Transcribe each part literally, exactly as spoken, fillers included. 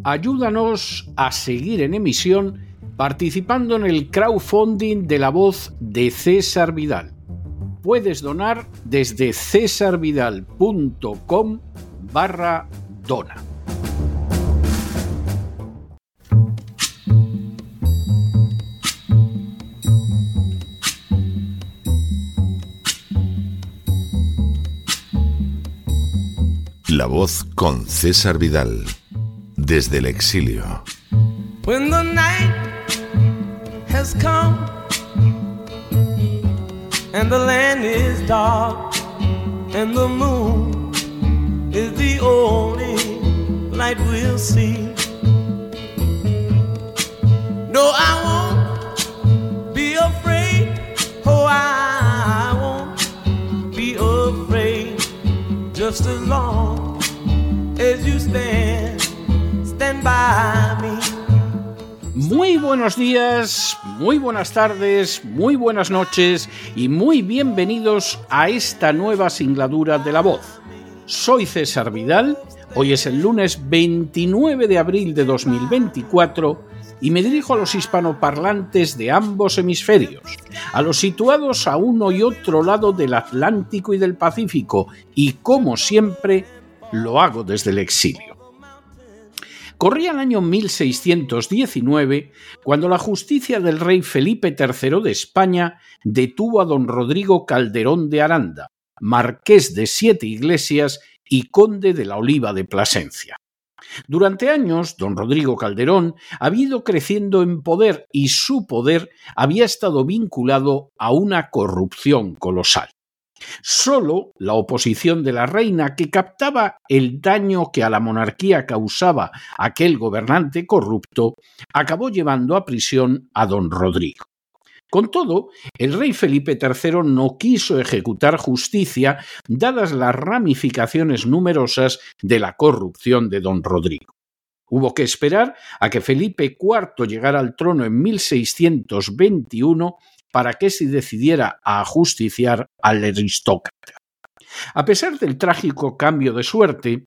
Ayúdanos a seguir en emisión participando en el crowdfunding de La Voz de César Vidal. Puedes donar desde cesarvidal.com barra dona. La Voz con César Vidal, desde el exilio. When the night has come and the land is dark and the moon is the only light we'll see. No, I won't be afraid. Oh, I won't be afraid. Just as long as you stand, stand by me. Muy buenos días, muy buenas tardes, muy buenas noches y muy bienvenidos a esta nueva singladura de La Voz. Soy César Vidal, hoy es el lunes veintinueve de abril de dos mil veinticuatro y me dirijo a los hispanoparlantes de ambos hemisferios, a los situados a uno y otro lado del Atlántico y del Pacífico, y como siempre, lo hago desde el exilio. Corría el año mil seiscientos diecinueve cuando la justicia del rey Felipe tercero de España detuvo a don Rodrigo Calderón de Aranda, marqués de Siete Iglesias y conde de la Oliva de Plasencia. Durante años, don Rodrigo Calderón había ido creciendo en poder y su poder había estado vinculado a una corrupción colosal. Solo la oposición de la reina, que captaba el daño que a la monarquía causaba aquel gobernante corrupto, acabó llevando a prisión a don Rodrigo. Con todo, el rey Felipe tercero no quiso ejecutar justicia, dadas las ramificaciones numerosas de la corrupción de don Rodrigo. Hubo que esperar a que Felipe cuarto llegara al trono en mil seiscientos veintiuno para que se decidiera a ajusticiar al aristócrata. A pesar del trágico cambio de suerte,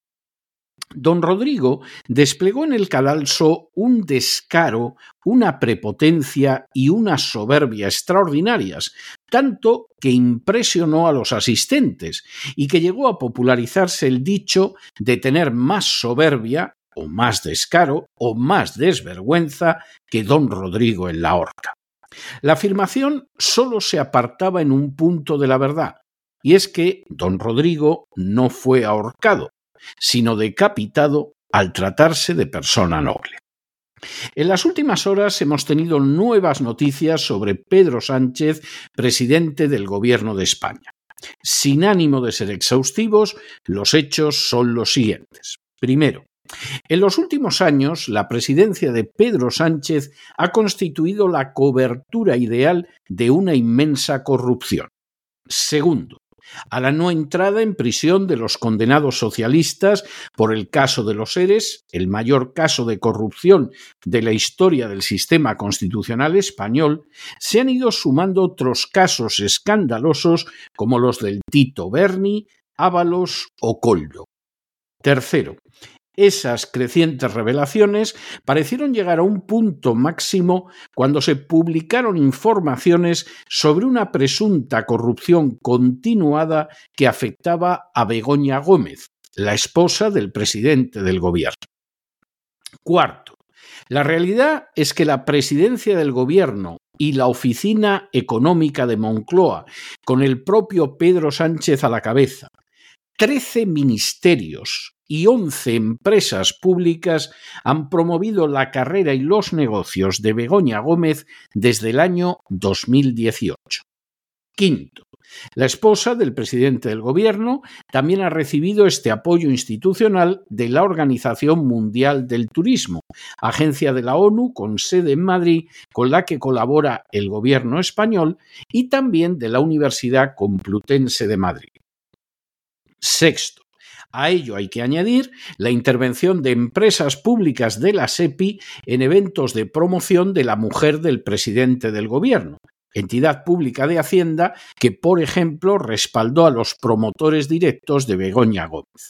don Rodrigo desplegó en el cadalso un descaro, una prepotencia y una soberbia extraordinarias, tanto que impresionó a los asistentes y que llegó a popularizarse el dicho de tener más soberbia, o más descaro, o más desvergüenza que don Rodrigo en la horca. La afirmación solo se apartaba en un punto de la verdad, y es que don Rodrigo no fue ahorcado, sino decapitado al tratarse de persona noble. En las últimas horas hemos tenido nuevas noticias sobre Pedro Sánchez, presidente del Gobierno de España. Sin ánimo de ser exhaustivos, los hechos son los siguientes. Primero, en los últimos años, la presidencia de Pedro Sánchez ha constituido la cobertura ideal de una inmensa corrupción. Segundo, a la no entrada en prisión de los condenados socialistas por el caso de los ERES, el mayor caso de corrupción de la historia del sistema constitucional español, se han ido sumando otros casos escandalosos como los del Tito Berni, Ábalos o Coldo. Tercero, esas crecientes revelaciones parecieron llegar a un punto máximo cuando se publicaron informaciones sobre una presunta corrupción continuada que afectaba a Begoña Gómez, la esposa del presidente del gobierno. Cuarto, la realidad es que la presidencia del gobierno y la oficina económica de Moncloa, con el propio Pedro Sánchez a la cabeza, trece ministerios y once empresas públicas han promovido la carrera y los negocios de Begoña Gómez desde el año dos mil dieciocho. Quinto, la esposa del presidente del gobierno también ha recibido este apoyo institucional de la Organización Mundial del Turismo, agencia de la ONU con sede en Madrid, con la que colabora el gobierno español, y también de la Universidad Complutense de Madrid. Sexto, a ello hay que añadir la intervención de empresas públicas de la SEPI en eventos de promoción de la mujer del presidente del gobierno, entidad pública de Hacienda que, por ejemplo, respaldó a los promotores directos de Begoña Gómez.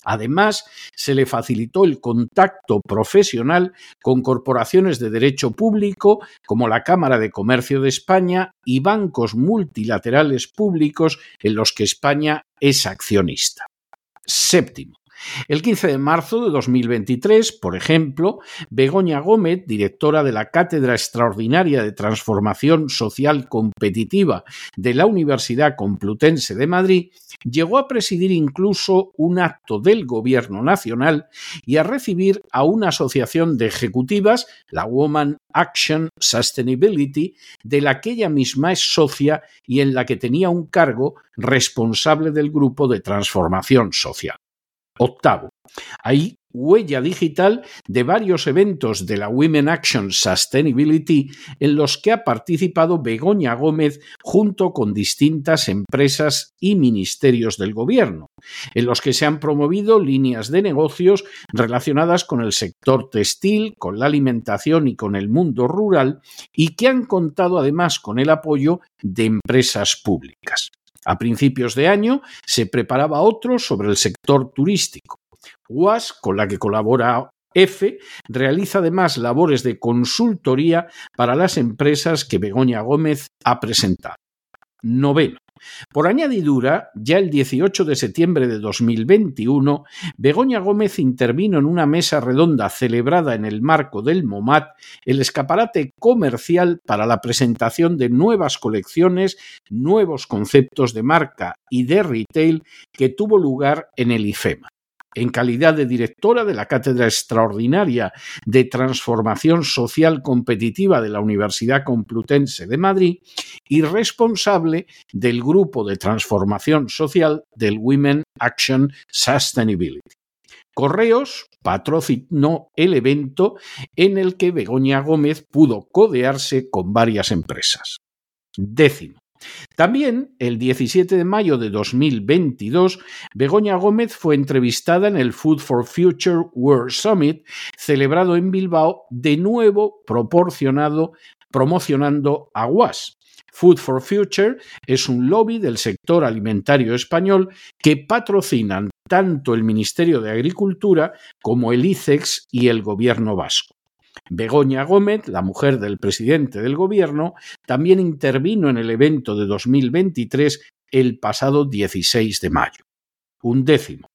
Además, se le facilitó el contacto profesional con corporaciones de derecho público como la Cámara de Comercio de España y bancos multilaterales públicos en los que España es accionista. Séptimo. El quince de marzo de dos mil veintitrés, por ejemplo, Begoña Gómez, directora de la Cátedra Extraordinaria de Transformación Social Competitiva de la Universidad Complutense de Madrid, llegó a presidir incluso un acto del Gobierno Nacional y a recibir a una asociación de ejecutivas, la Women Action Sustainability, de la que ella misma es socia y en la que tenía un cargo responsable del grupo de transformación social. Octavo, hay huella digital de varios eventos de la Women Action Sustainability en los que ha participado Begoña Gómez junto con distintas empresas y ministerios del gobierno, en los que se han promovido líneas de negocios relacionadas con el sector textil, con la alimentación y con el mundo rural, y que han contado además con el apoyo de empresas públicas. A principios de año se preparaba otro sobre el sector turístico. U A S, con la que colabora EFE, realiza además labores de consultoría para las empresas que Begoña Gómez ha presentado. Noveno. Por añadidura, ya el dieciocho de septiembre de dos mil veintiuno, Begoña Gómez intervino en una mesa redonda celebrada en el marco del MoMAT, el escaparate comercial para la presentación de nuevas colecciones, nuevos conceptos de marca y de retail que tuvo lugar en el IFEMA. En calidad de directora de la Cátedra Extraordinaria de Transformación Social Competitiva de la Universidad Complutense de Madrid y responsable del Grupo de Transformación Social del Women Action Sustainability. Correos patrocinó el evento en el que Begoña Gómez pudo codearse con varias empresas. Décimo. También, el diecisiete de mayo de dos mil veintidós, Begoña Gómez fue entrevistada en el Food for Future World Summit, celebrado en Bilbao, de nuevo proporcionado, promocionando a U A S. Food for Future es un lobby del sector alimentario español que patrocinan tanto el Ministerio de Agricultura como el I C E X y el Gobierno vasco. Begoña Gómez, la mujer del presidente del gobierno, también intervino en el evento de dos mil veintitrés el pasado dieciséis de mayo. Undécimo.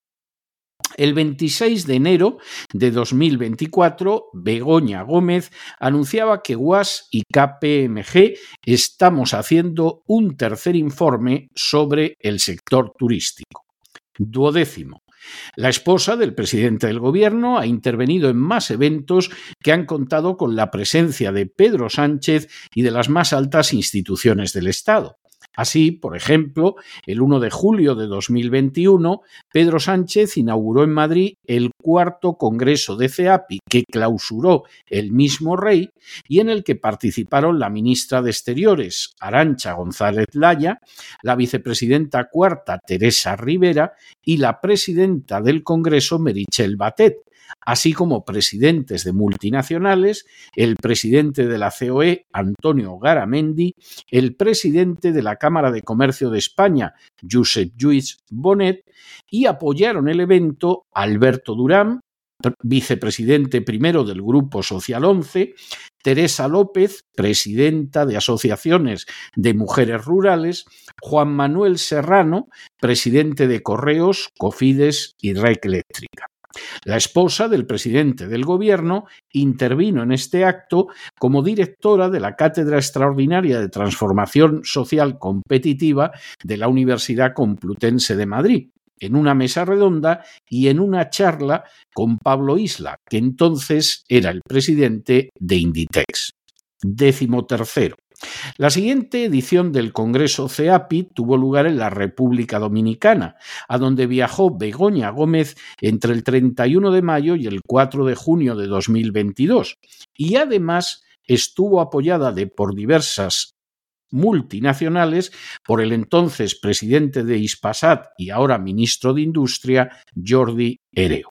El veintiséis de enero de dos mil veinticuatro, Begoña Gómez anunciaba que U A S y K P M G estamos haciendo un tercer informe sobre el sector turístico. Duodécimo. La esposa del presidente del gobierno ha intervenido en más eventos que han contado con la presencia de Pedro Sánchez y de las más altas instituciones del Estado. Así, por ejemplo, el uno de julio de dos mil veintiuno, Pedro Sánchez inauguró en Madrid el cuarto Congreso de CEAPI, que clausuró el mismo rey y en el que participaron la ministra de Exteriores, Arantxa González Laya, la vicepresidenta cuarta, Teresa Rivera, y la presidenta del Congreso, Meritxell Batet, así como presidentes de multinacionales, el presidente de la C O E, Antonio Garamendi, el presidente de la Cámara de Comercio de España, Josep Lluís Bonet, y apoyaron el evento Alberto Durán, vicepresidente primero del Grupo Social once, Teresa López, presidenta de asociaciones de mujeres rurales, Juan Manuel Serrano, presidente de Correos, Cofides y Red Eléctrica. La esposa del presidente del gobierno intervino en este acto como directora de la Cátedra Extraordinaria de Transformación Social Competitiva de la Universidad Complutense de Madrid, en una mesa redonda y en una charla con Pablo Isla, que entonces era el presidente de Inditex. Décimo tercero. La siguiente edición del Congreso CEAPI tuvo lugar en la República Dominicana, a donde viajó Begoña Gómez entre el treinta y uno de mayo y el cuatro de junio de dos mil veintidós, y además estuvo apoyada de, por diversas multinacionales por el entonces presidente de Hispasat y ahora ministro de Industria, Jordi Hereu.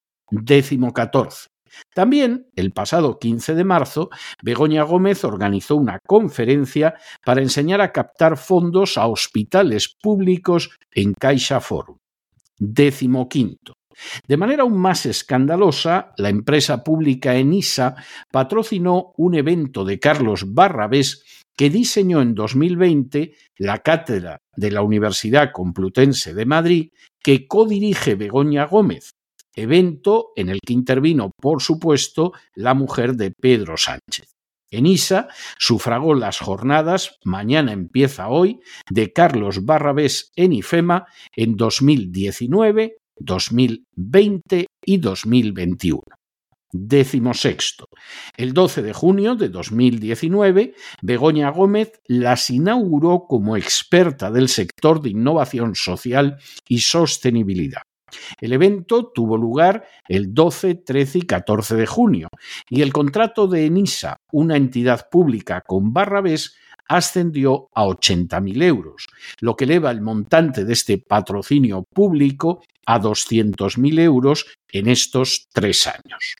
Décimo catorce. También, el pasado quince de marzo, Begoña Gómez organizó una conferencia para enseñar a captar fondos a hospitales públicos en CaixaForum. Décimo quinto. De manera aún más escandalosa, la empresa pública Enisa patrocinó un evento de Carlos Barrabés que diseñó en dos mil veinte la cátedra de la Universidad Complutense de Madrid que codirige Begoña Gómez, evento en el que intervino, por supuesto, la mujer de Pedro Sánchez. Enisa sufragó las jornadas Mañana empieza hoy de Carlos Barrabés en IFEMA en dos mil diecinueve, dos mil veinte y dos mil veintiuno. Décimo sexto. El doce de junio de dos mil diecinueve, Begoña Gómez las inauguró como experta del sector de innovación social y sostenibilidad. El evento tuvo lugar el doce, trece y catorce de junio y el contrato de Enisa, una entidad pública con Barrabés, ascendió a ochenta mil euros, lo que eleva el montante de este patrocinio público a doscientos mil euros en estos tres años.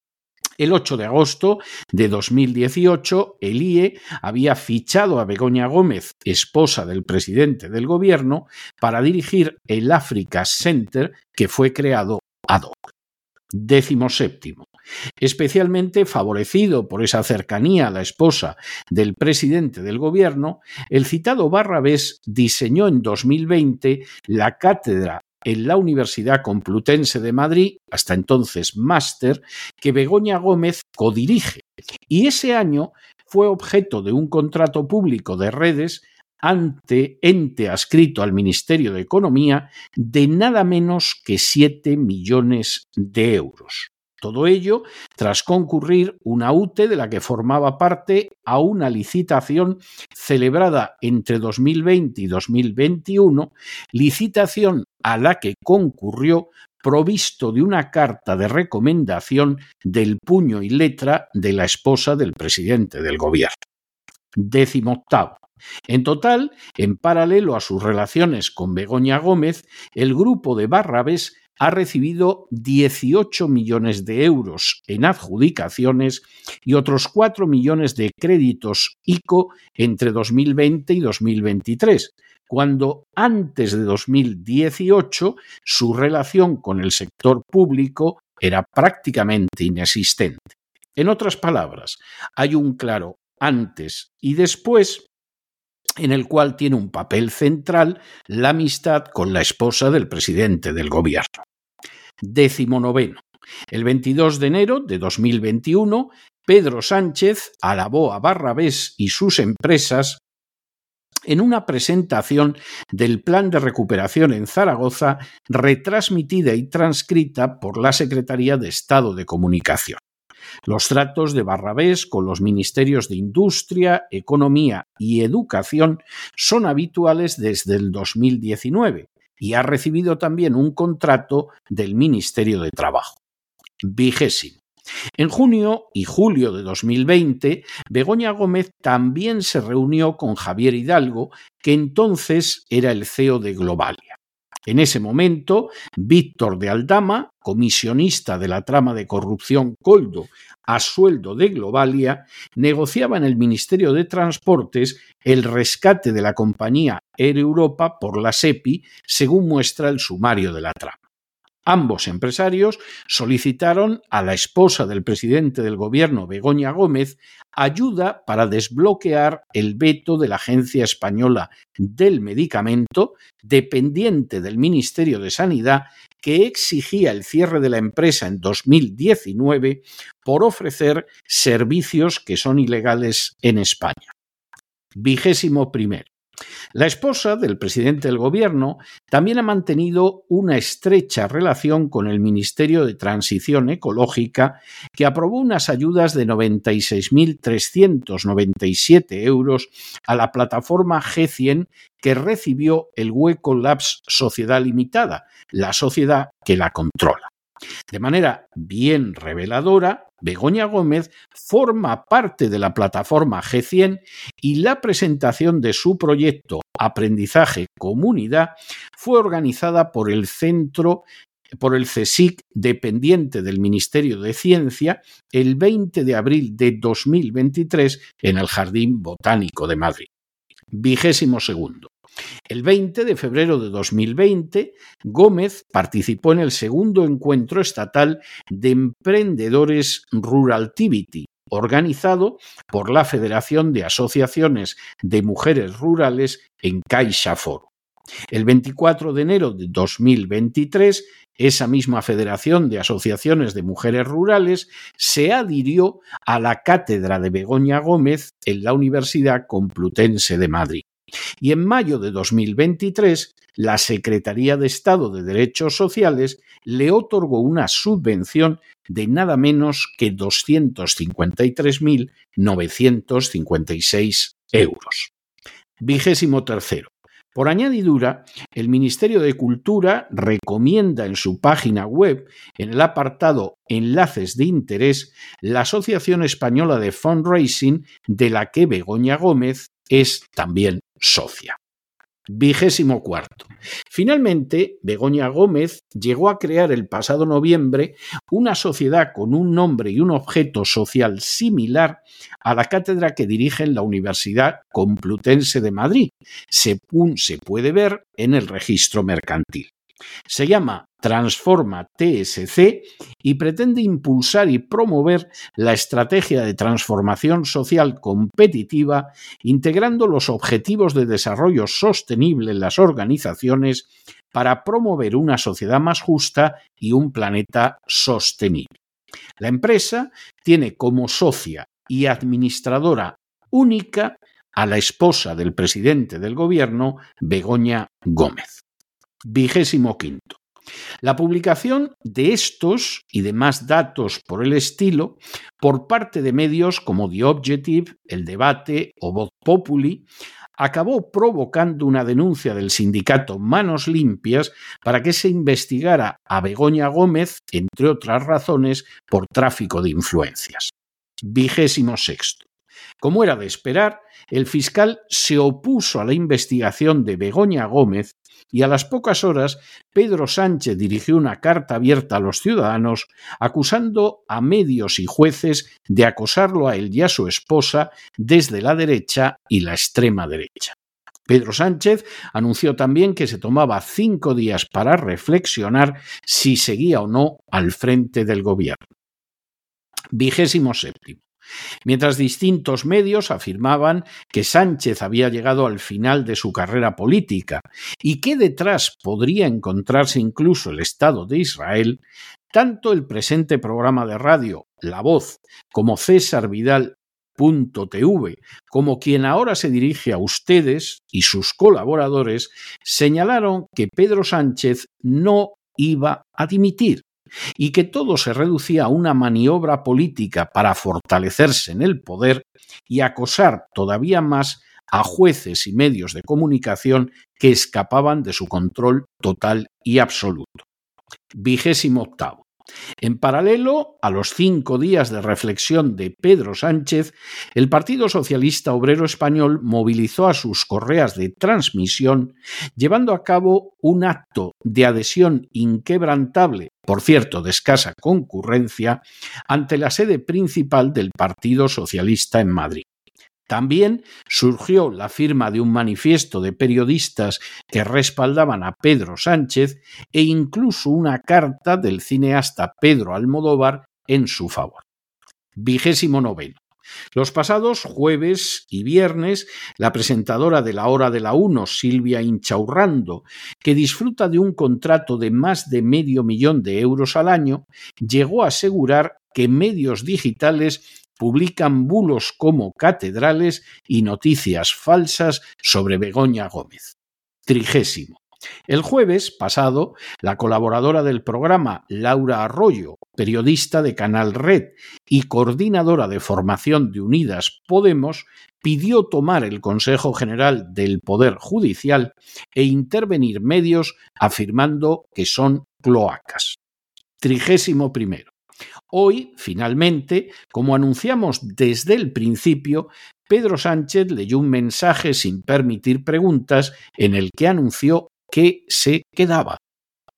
El ocho de agosto de dos mil dieciocho, el I E había fichado a Begoña Gómez, esposa del presidente del gobierno, para dirigir el Africa Center que fue creado ad hoc. Décimo séptimo. Especialmente favorecido por esa cercanía a la esposa del presidente del gobierno, el citado Barrabés diseñó en dos mil veinte la cátedra en la Universidad Complutense de Madrid, hasta entonces máster, que Begoña Gómez codirige, y ese año fue objeto de un contrato público de redes ante ente adscrito al Ministerio de Economía de nada menos que siete millones de euros. Todo ello tras concurrir una U T E de la que formaba parte a una licitación celebrada entre dos mil veinte y dos mil veintiuno, licitación a la que concurrió provisto de una carta de recomendación del puño y letra de la esposa del presidente del gobierno. Décimo octavo. En total, en paralelo a sus relaciones con Begoña Gómez, el grupo de Barrabés ha recibido dieciocho millones de euros en adjudicaciones y otros cuatro millones de créditos ICO entre dos mil veinte y dos mil veintitrés, cuando antes de dos mil dieciocho su relación con el sector público era prácticamente inexistente. En otras palabras, hay un claro antes y después en el cual tiene un papel central la amistad con la esposa del presidente del gobierno. Décimo noveno. El veintidós de enero de dos mil veintiuno, Pedro Sánchez alabó a Barrabés y sus empresas en una presentación del Plan de Recuperación en Zaragoza, retransmitida y transcrita por la Secretaría de Estado de Comunicación. Los tratos de Barrabés con los ministerios de Industria, Economía y Educación son habituales desde el dos mil diecinueve y ha recibido también un contrato del Ministerio de Trabajo. Vigésimo. En junio y julio de dos mil veinte, Begoña Gómez también se reunió con Javier Hidalgo, que entonces era el C E O de Globalia. En ese momento, Víctor de Aldama, comisionista de la trama de corrupción Coldo a sueldo de Globalia, negociaba en el Ministerio de Transportes el rescate de la compañía Air Europa por la SEPI, según muestra el sumario de la trama. Ambos empresarios solicitaron a la esposa del presidente del gobierno, Begoña Gómez, ayuda para desbloquear el veto de la Agencia Española del Medicamento, dependiente del Ministerio de Sanidad, que exigía el cierre de la empresa en dos mil diecinueve por ofrecer servicios que son ilegales en España. Vigésimo primero. La esposa del presidente del gobierno también ha mantenido una estrecha relación con el Ministerio de Transición Ecológica, que aprobó unas ayudas de noventa y seis mil trescientos noventa y siete euros a la plataforma G cien que recibió el Hueco Labs Sociedad Limitada, la sociedad que la controla. De manera bien reveladora, Begoña Gómez forma parte de la plataforma G cien y la presentación de su proyecto Aprendizaje Comunidad fue organizada por el Centro, por el CSIC, dependiente del Ministerio de Ciencia, el veinte de abril de dos mil veintitrés en el Jardín Botánico de Madrid. Vigésimo segundo. El veinte de febrero de dos mil veinte, Gómez participó en el segundo encuentro estatal de emprendedores Ruraltivity, organizado por la Federación de Asociaciones de Mujeres Rurales en CaixaForum. El veinticuatro de enero de dos mil veintitrés, esa misma Federación de Asociaciones de Mujeres Rurales se adhirió a la cátedra de Begoña Gómez en la Universidad Complutense de Madrid. Y en mayo de dos mil veintitrés, la Secretaría de Estado de Derechos Sociales le otorgó una subvención de nada menos que doscientos cincuenta y tres mil novecientos cincuenta y seis euros. Vigésimo tercero. Por añadidura, el Ministerio de Cultura recomienda en su página web, en el apartado Enlaces de Interés, la Asociación Española de Fundraising, de la que Begoña Gómez es también socia. Vigésimo cuarto. Finalmente, Begoña Gómez llegó a crear el pasado noviembre una sociedad con un nombre y un objeto social similar a la cátedra que dirige en la Universidad Complutense de Madrid, según se puede ver en el registro mercantil. Se llama Transforma T S C y pretende impulsar y promover la estrategia de transformación social competitiva, integrando los objetivos de desarrollo sostenible en las organizaciones para promover una sociedad más justa y un planeta sostenible. La empresa tiene como socia y administradora única a la esposa del presidente del gobierno, Begoña Gómez. Vigésimo quinto. La publicación de estos y demás datos por el estilo por parte de medios como The Objective, El Debate o Voz Populi acabó provocando una denuncia del sindicato Manos Limpias para que se investigara a Begoña Gómez, entre otras razones, por tráfico de influencias. Vigésimo sexto. Como era de esperar, el fiscal se opuso a la investigación de Begoña Gómez y a las pocas horas Pedro Sánchez dirigió una carta abierta a los ciudadanos acusando a medios y jueces de acosarlo a él y a su esposa desde la derecha y la extrema derecha. Pedro Sánchez anunció también que se tomaba cinco días para reflexionar si seguía o no al frente del gobierno. Vigésimo séptimo. Mientras distintos medios afirmaban que Sánchez había llegado al final de su carrera política y que detrás podría encontrarse incluso el Estado de Israel, tanto el presente programa de radio, La Voz, como César Vidal punto t v, como quien ahora se dirige a ustedes y sus colaboradores, señalaron que Pedro Sánchez no iba a dimitir y que todo se reducía a una maniobra política para fortalecerse en el poder y acosar todavía más a jueces y medios de comunicación que escapaban de su control total y absoluto. Vigésimo octavo. En paralelo a los cinco días de reflexión de Pedro Sánchez, el Partido Socialista Obrero Español movilizó a sus correas de transmisión, llevando a cabo un acto de adhesión inquebrantable, por cierto de escasa concurrencia, ante la sede principal del Partido Socialista en Madrid. También surgió la firma de un manifiesto de periodistas que respaldaban a Pedro Sánchez e incluso una carta del cineasta Pedro Almodóvar en su favor. Vigésimo noveno. Los pasados jueves y viernes, la presentadora de La Hora de la Uno, Silvia Inchaurrando, que disfruta de un contrato de más de medio millón de euros al año, llegó a asegurar que medios digitales publican bulos como catedrales y noticias falsas sobre Begoña Gómez. Trigésimo. El jueves pasado, la colaboradora del programa, Laura Arroyo, periodista de Canal Red y coordinadora de formación de Unidas Podemos, pidió tomar el Consejo General del Poder Judicial e intervenir medios afirmando que son cloacas. Trigésimo primero. Hoy, finalmente, como anunciamos desde el principio, Pedro Sánchez leyó un mensaje sin permitir preguntas en el que anunció que se quedaba.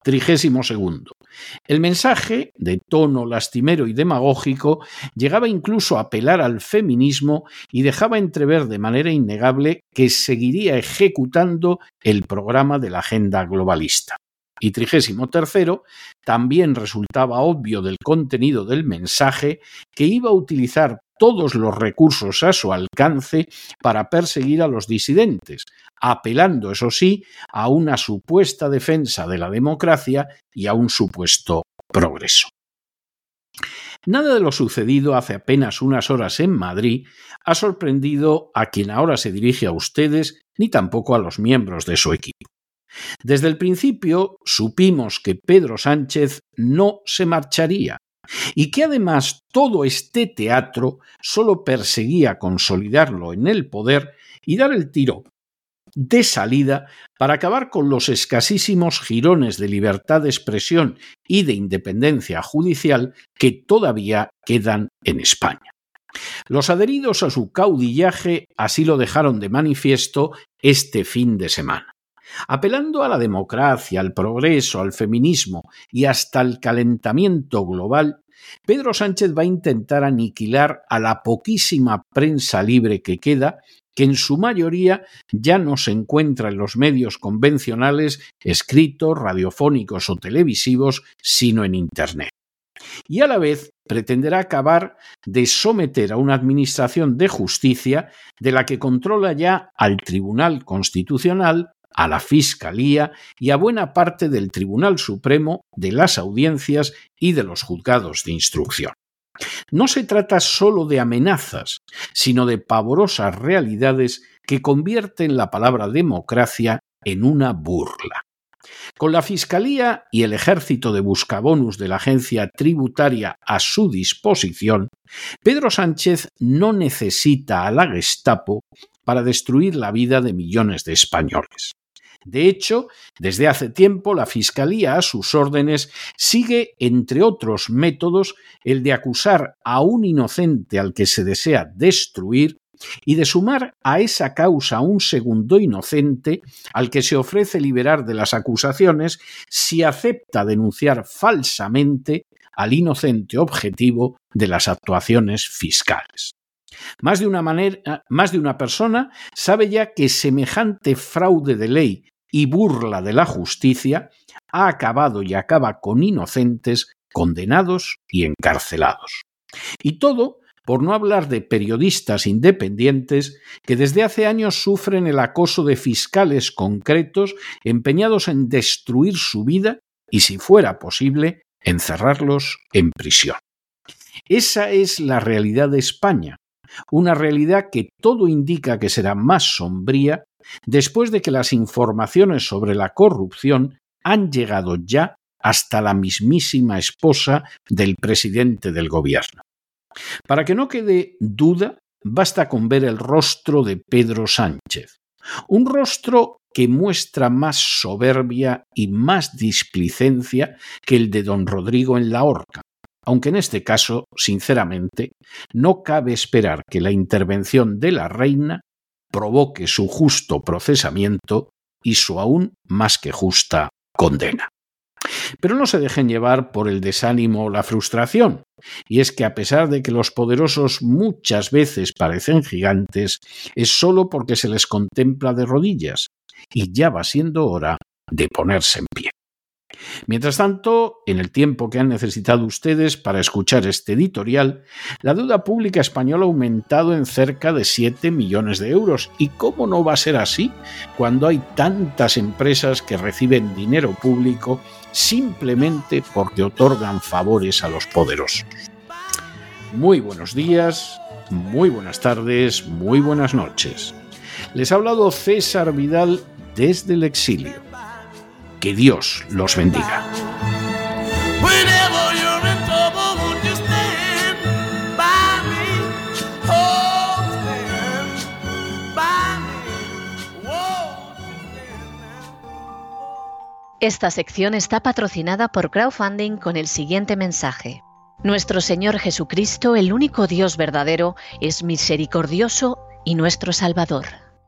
Trigésimo segundo. El mensaje, de tono lastimero y demagógico, llegaba incluso a apelar al feminismo y dejaba entrever de manera innegable que seguiría ejecutando el programa de la agenda globalista. Y trigésimo tercero, también resultaba obvio del contenido del mensaje que iba a utilizar todos los recursos a su alcance para perseguir a los disidentes, apelando, eso sí, a una supuesta defensa de la democracia y a un supuesto progreso. Nada de lo sucedido hace apenas unas horas en Madrid ha sorprendido a quien ahora se dirige a ustedes, ni tampoco a los miembros de su equipo. Desde el principio supimos que Pedro Sánchez no se marcharía y que además todo este teatro solo perseguía consolidarlo en el poder y dar el tiro de salida para acabar con los escasísimos jirones de libertad de expresión y de independencia judicial que todavía quedan en España. Los adheridos a su caudillaje así lo dejaron de manifiesto este fin de semana. Apelando a la democracia, al progreso, al feminismo y hasta al calentamiento global, Pedro Sánchez va a intentar aniquilar a la poquísima prensa libre que queda, que en su mayoría ya no se encuentra en los medios convencionales, escritos, radiofónicos o televisivos, sino en Internet. Y a la vez pretenderá acabar de someter a una administración de justicia de la que controla ya al Tribunal Constitucional, a la Fiscalía y a buena parte del Tribunal Supremo, de las audiencias y de los juzgados de instrucción. No se trata solo de amenazas, sino de pavorosas realidades que convierten la palabra democracia en una burla. Con la Fiscalía y el ejército de buscabonus de la agencia tributaria a su disposición, Pedro Sánchez no necesita a la Gestapo para destruir la vida de millones de españoles. De hecho, desde hace tiempo la Fiscalía a sus órdenes sigue, entre otros métodos, el de acusar a un inocente al que se desea destruir y de sumar a esa causa a un segundo inocente al que se ofrece liberar de las acusaciones si acepta denunciar falsamente al inocente objetivo de las actuaciones fiscales. Más de una manera, más de una persona sabe ya que semejante fraude de ley y burla de la justicia ha acabado y acaba con inocentes condenados y encarcelados. Y todo por no hablar de periodistas independientes que desde hace años sufren el acoso de fiscales concretos empeñados en destruir su vida y, si fuera posible, encerrarlos en prisión. Esa es la realidad de España. Una realidad que todo indica que será más sombría después de que las informaciones sobre la corrupción han llegado ya hasta la mismísima esposa del presidente del gobierno. Para que no quede duda, basta con ver el rostro de Pedro Sánchez, un rostro que muestra más soberbia y más displicencia que el de don Rodrigo en la horca. Aunque en este caso, sinceramente, no cabe esperar que la intervención de la reina provoque su justo procesamiento y su aún más que justa condena. Pero no se dejen llevar por el desánimo o la frustración, y es que a pesar de que los poderosos muchas veces parecen gigantes, es solo porque se les contempla de rodillas, y ya va siendo hora de ponerse en pie. Mientras tanto, en el tiempo que han necesitado ustedes para escuchar este editorial, la deuda pública española ha aumentado en cerca de siete millones de euros. ¿Y cómo no va a ser así cuando hay tantas empresas que reciben dinero público simplemente porque otorgan favores a los poderosos? Muy buenos días, muy buenas tardes, muy buenas noches. Les ha hablado César Vidal desde el exilio. Que Dios los bendiga. Esta sección está patrocinada por crowdfunding con el siguiente mensaje. Nuestro Señor Jesucristo, el único Dios verdadero, es misericordioso y nuestro Salvador.